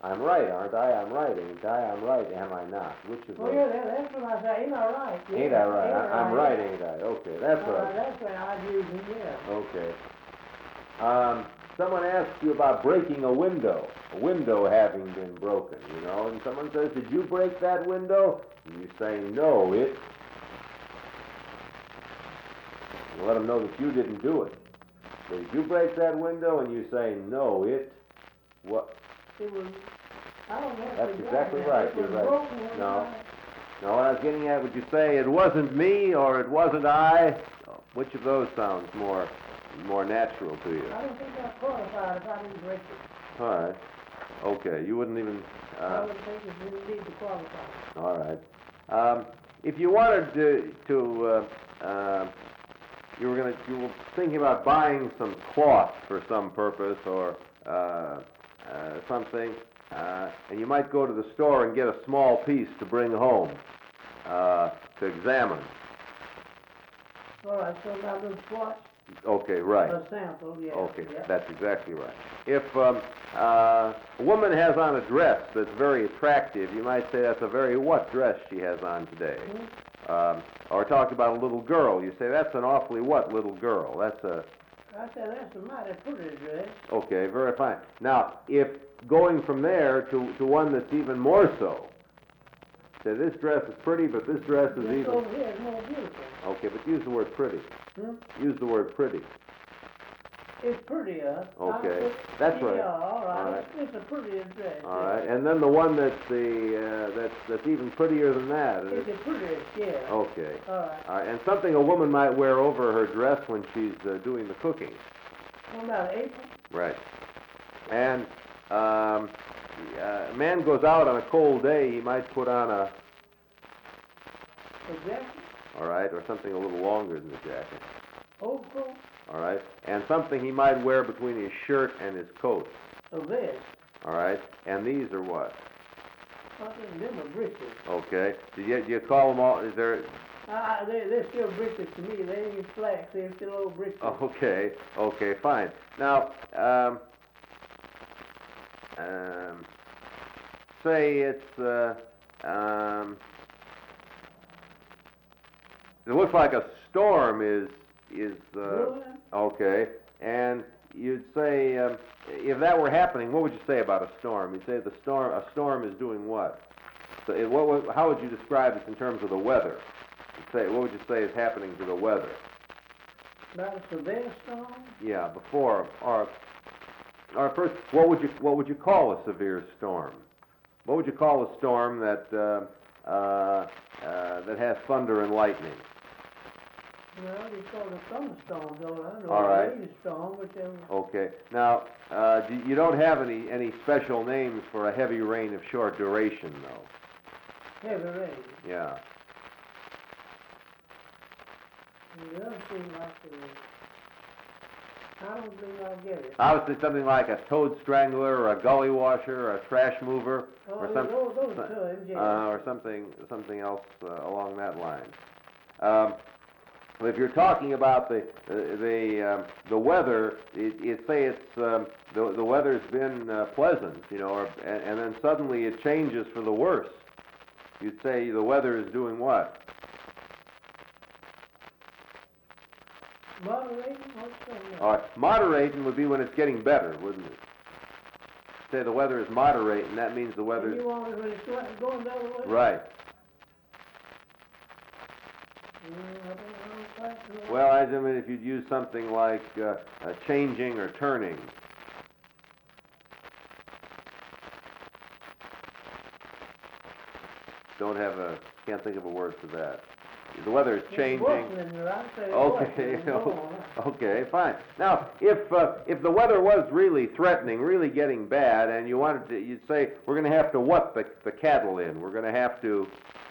I'm right, aren't I? I'm right, ain't I? I'm right, am I not? Which of Well, those? yeah, that's what I say. Ain't I right? Yeah, Ain't I right? ain't I'm right, ain't I? Okay, that's right. That's what I agree with you, yeah. Okay. Someone asks you about breaking a window having been broken, and someone says, did you break that window? And you say, no, it. You let them know that you didn't do it. So did you break that window? And you say, no, it. What? It was, I don't know. That's exactly right. It was You're right. broken. No. No, what I was getting at, would you say it wasn't me or it wasn't I? Which of those sounds more natural to you? I don't think that's qualified if I didn't break it. All right. Okay, you wouldn't even... I wouldn't think it didn't need to qualify. All right. If you wanted you were thinking about buying some cloth for some purpose or something, and you might go to the store and get a small piece to bring home to examine. All right, so that little swatch. Okay, right. A sample, yeah. Okay, yeah. That's exactly right. If a woman has on a dress that's very attractive, you might say that's a very what dress she has on today. Mm-hmm. Or talk about a little girl, you say that's an awfully what little girl? I said that's a mighty pretty dress. Okay, very fine. Now, if going from there to one that's even more so, say this dress is pretty, but this dress is even... over here is more beautiful. Okay, but use the word pretty. Use the word pretty. It's prettier. Okay, that's right. Yeah, all right. All right. It's a prettier dress. All right, and then the one that's even prettier than that. It's a prettier, yeah. Okay. All right. All right, and something a woman might wear over her dress when she's doing the cooking. What about an apron? Right. And a man goes out on a cold day, he might put on a jacket? All right, or something a little longer than the jacket. Overcoat? All right, and something he might wear between his shirt and his coat. A vest? All right, and these are what? I think them are breeches. Okay, do you call them all, is there... They're still breeches to me. They ain't flax. They're still old breeches. Okay, fine. Now, say it's, it looks like a storm is okay, and you'd say, if that were happening, what would you say about a storm? You'd say a storm is doing what? So how would you describe this in terms of the weather? What would you say is happening to the weather? About a severe storm? Yeah, before or first, what would you call a severe storm? What would you call a storm that has thunder and lightning? Well, you call it a thunderstorm, don't I? All right. A rainstorm, whichever. Okay. Now, you don't have any special names for a heavy rain of short duration, though. Heavy rain. Yeah. It doesn't seem like I don't think I'll get it. I would say something like a toad strangler, or a gully washer, or a trash mover, or something. Those terms, yeah. Or something else along that line. If you're talking about the weather, say it's the weather's been pleasant, and then suddenly it changes for the worse. You'd say the weather is doing what? Moderating? What's that? All right, moderating would be when it's getting better, wouldn't it? Say the weather is moderating, that means the weather. And you want it when it's going the other way? Right. I don't quite know. Well, I mean, if you'd use something like changing or turning. Can't think of a word for that. The weather is changing. Okay, fine. Now, if the weather was really threatening, really getting bad, and you'd say we're going to have to what the cattle in? We're going to have to